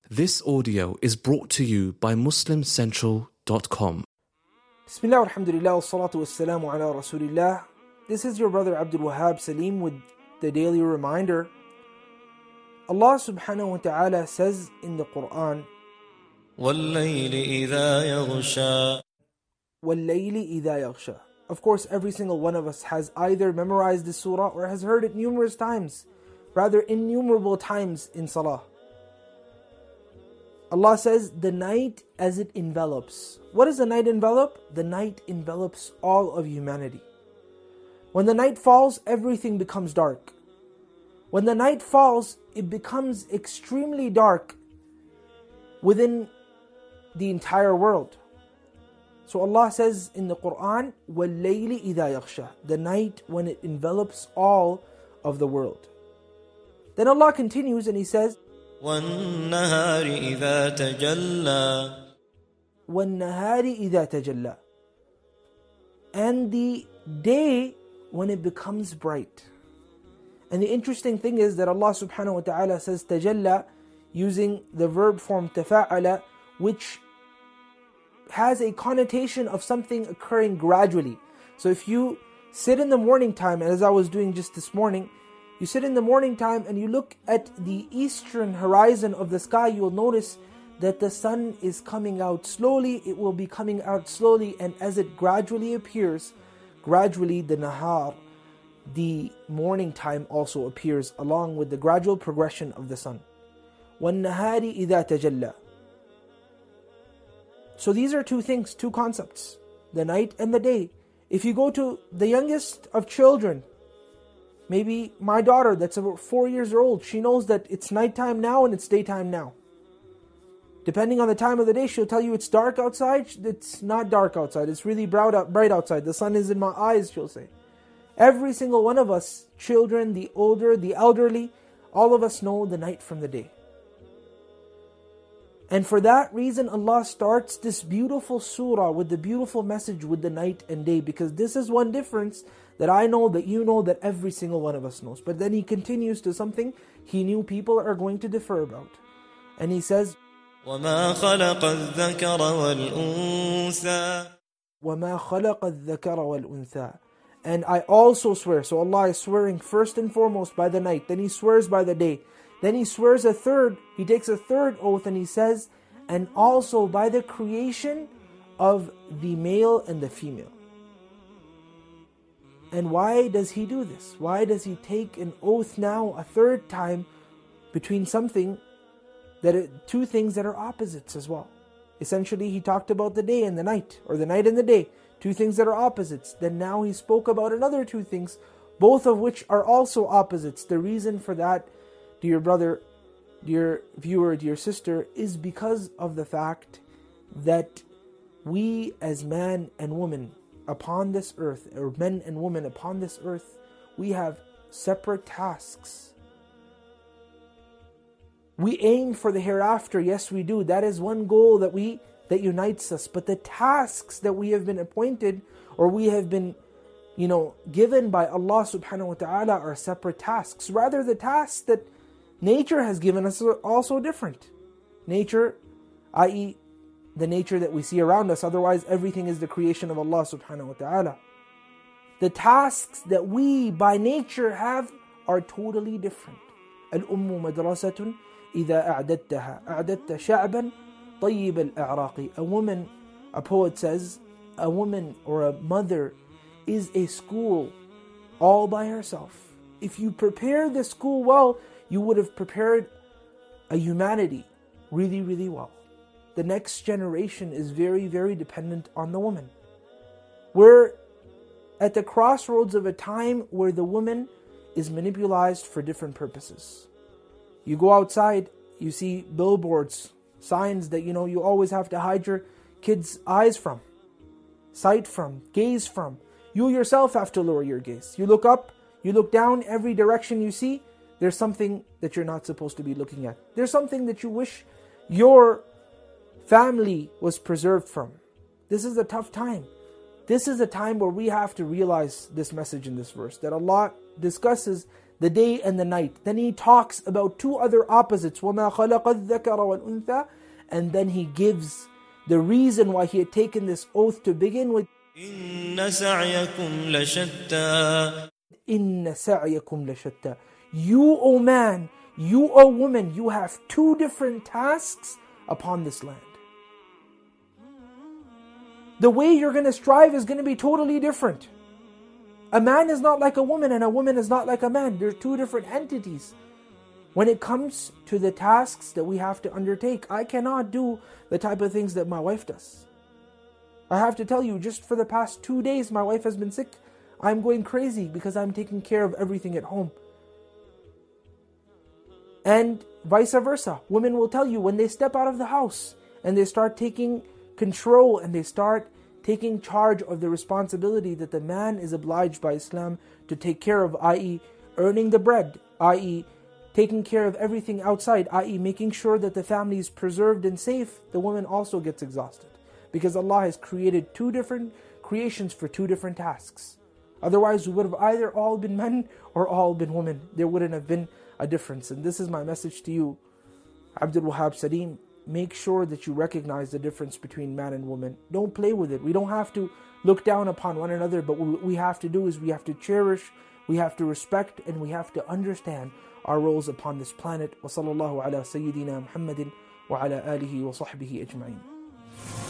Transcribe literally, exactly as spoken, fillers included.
This audio is brought to you by muslim central dot com. Bismillah, alhamdulillah, wassalatu wassalamu ala rasulillah. This is your brother Abdul Wahab Salim with the daily reminder. Allah subhanahu wa ta'ala says in the Quran, وَاللَّيْلِ إِذَا يَغْشَى وَاللَّيْلِ إِذَا يَغْشَى. Of course, every single one of us has either memorized this surah or has heard it numerous times, rather innumerable times in salah. Allah says, the night as it envelops. What does the night envelop? The night envelops all of humanity. When the night falls, everything becomes dark. When the night falls, it becomes extremely dark within the entire world. So Allah says in the Quran, وَاللَّيْلِ إِذَا يَغْشَى. The night when it envelops all of the world. Then Allah continues and He says, وَالنَّهَارِ إِذَا تَجَلَّى وَالنَّهَارِ إِذَا تَجَلَّى. And the day when it becomes bright. And the interesting thing is that Allah subhanahu wa ta'ala says tajalla using the verb form tafa'ala, which has a connotation of something occurring gradually. So if you sit in the morning time, as I was doing just this morning, you sit in the morning time and you look at the eastern horizon of the sky, you will notice that the sun is coming out slowly. It will be coming out slowly, and as it gradually appears, gradually the nahar, the morning time, also appears along with the gradual progression of the sun. وَالنَّهَارِ إِذَا تَجَلَّى. So these are two things, two concepts, the night and the day. If you go to the youngest of children, maybe my daughter that's about four years old, she knows that it's nighttime now and it's daytime now. Depending on the time of the day, she'll tell you it's dark outside. It's not dark outside. It's really bright outside. The sun is in my eyes, she'll say. Every single one of us, children, the older, the elderly, all of us know the night from the day. And for that reason, Allah starts this beautiful surah with the beautiful message with the night and day, because this is one difference that I know, that you know, that every single one of us knows. But then He continues to something He knew people are going to differ about. And He says, وَمَا خَلَقَ الذَّكَرَ وَالْأُنثَى وَمَا خَلَقَ الذَّكَرَ وَالْأُنثَى. And I also swear. So Allah is swearing first and foremost by the night. Then He swears by the day. Then He swears a third. He takes a third oath and He says, and also by the creation of the male and the female. And why does He do this? Why does He take an oath now a third time between something that are, two things that are opposites as well? Essentially, He talked about the day and the night, or the night and the day, two things that are opposites. Then now He spoke about another two things, both of which are also opposites. The reason for that, dear brother, dear viewer, dear sister, is because of the fact that we as man and woman upon this earth, or men and women upon this earth, we have separate tasks. We aim for the hereafter, yes we do. That is one goal that we that unites us. But the tasks that we have been appointed, or we have been, you know, given by Allah subhanahu wa ta'ala, are separate tasks. Rather, the tasks that nature has given us are also different. Nature, that is the nature that we see around us, otherwise everything is the creation of Allah subhanahu wa ta'ala. The tasks that we by nature have are totally different. الأم مدرسة إذا أعددتها أعددت شعبا طيب الأعراق. A woman, a poet says, a woman or a mother is a school all by herself. If you prepare the school well, you would have prepared a humanity really, really well. The next generation is very, very dependent on the woman. We're at the crossroads of a time where the woman is manipulated for different purposes. You go outside, you see billboards, signs that, you know, you always have to hide your kids' eyes from, sight from, gaze from. You yourself have to lower your gaze. You look up, you look down, every direction you see, there's something that you're not supposed to be looking at. There's something that you wish your family was preserved from. This is a tough time. This is a time where we have to realize this message in this verse, that Allah discusses the day and the night. Then he talks about two other opposites, وَمَا خَلَقَ الذَّكَرَ وَالْأُنثَى, and then he gives the reason why he had taken this oath to begin with. إِنَّ سَعْيَكُمْ لَشَتَّى إِنَّ سَعْيَكُمْ لَشَتَّى. You, O man, you, O woman, you have two different tasks upon this land. The way you're going to strive is going to be totally different. A man is not like a woman and a woman is not like a man. They're two different entities. When it comes to the tasks that we have to undertake, I cannot do the type of things that my wife does. I have to tell you, just for the past two days, my wife has been sick. I'm going crazy because I'm taking care of everything at home. And vice versa. Women will tell you when they step out of the house and they start taking control and they start taking charge of the responsibility that the man is obliged by Islam to take care of, that is earning the bread, that is taking care of everything outside, that is making sure that the family is preserved and safe, the woman also gets exhausted. Because Allah has created two different creations for two different tasks. Otherwise we would have either all been men or all been women. There wouldn't have been a difference. And this is my message to you, Abdul Wahab Salim. Make sure that you recognize the difference between man and woman. Don't play with it. We don't have to look down upon one another, but what we have to do is we have to cherish, we have to respect, and we have to understand our roles upon this planet. Wa sallallahu ala Sayyidina Muhammadin wa ala alihi wa sahbihi ajma'in.